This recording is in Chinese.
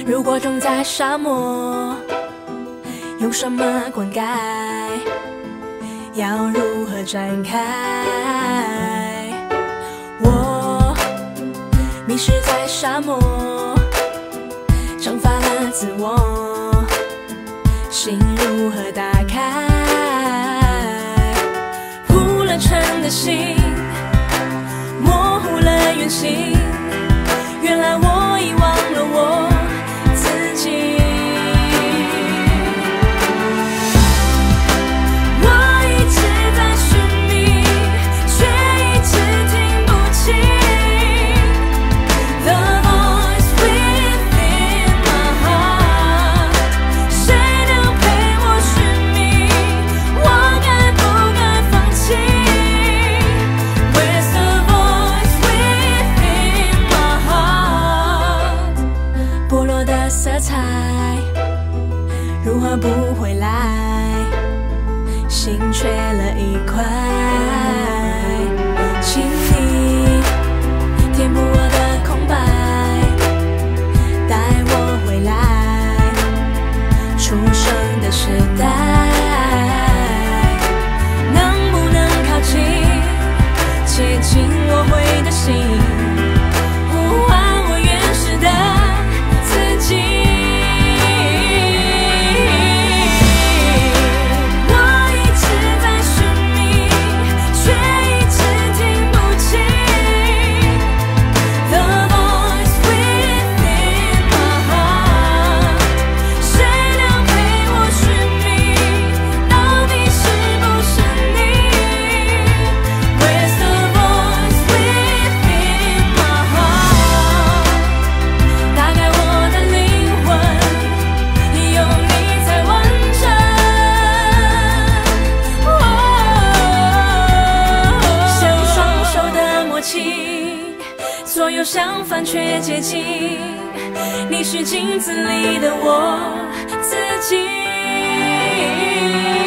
如果种在沙漠，用什么灌溉？要如何展开？我迷失在沙漠，蒸发了自我，心如何打开？铺了尘的心，模糊了原形。原来我遗忘了我自己。我一直在寻觅，却一直听不清 The voice within my heart。 谁能陪我寻觅？我该不该放弃？ Where's the voice within my heart？ 剥落的色彩如何补回来？心缺了一块，请你填补我的空白，带我回来出生的时代。能不能靠近，接近我会的心，呼唤我原始的自己。所有相反却接近，你是镜子里的我自己。